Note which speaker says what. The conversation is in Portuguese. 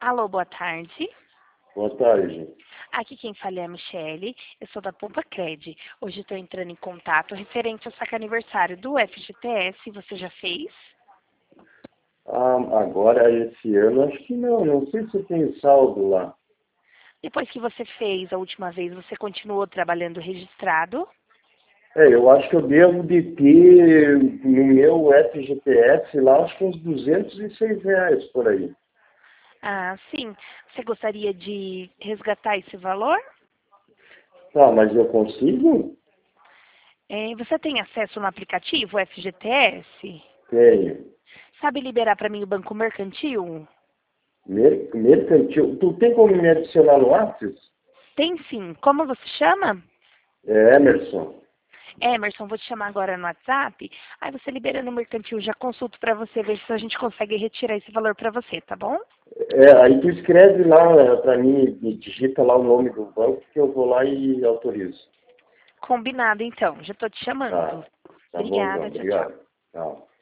Speaker 1: Alô, boa tarde.
Speaker 2: Boa tarde.
Speaker 1: Aqui quem fala é a Michele, eu sou da Poupa Cred. Hoje estou entrando em contato referente ao saque aniversário do FGTS. Você já fez?
Speaker 2: Agora esse ano acho que não. Não sei se tem saldo lá.
Speaker 1: Depois que você fez a última vez, você continuou trabalhando registrado?
Speaker 2: Eu acho que eu devo de ter no meu FGTS lá, acho que uns R$ 206 por aí.
Speaker 1: Ah, sim. Você gostaria de resgatar esse valor?
Speaker 2: Tá, mas eu consigo?
Speaker 1: Você tem acesso no aplicativo FGTS?
Speaker 2: Tenho.
Speaker 1: Sabe liberar para mim o banco mercantil?
Speaker 2: Mercantil. Tu tem como me adicionar no WhatsApp?
Speaker 1: Tem sim. Como você chama?
Speaker 2: É, Emerson.
Speaker 1: Emerson, vou te chamar agora no WhatsApp. Aí você liberando o mercantil, já consulto para você ver se a gente consegue retirar esse valor para você, tá bom?
Speaker 2: Aí tu escreve lá para mim, e digita lá o nome do banco que eu vou lá e autorizo.
Speaker 1: Combinado, então. Já estou te
Speaker 2: Tá,
Speaker 1: chamando.
Speaker 2: tá bom então.
Speaker 1: Obrigada, tchau, tchau.
Speaker 2: Obrigado. Tchau.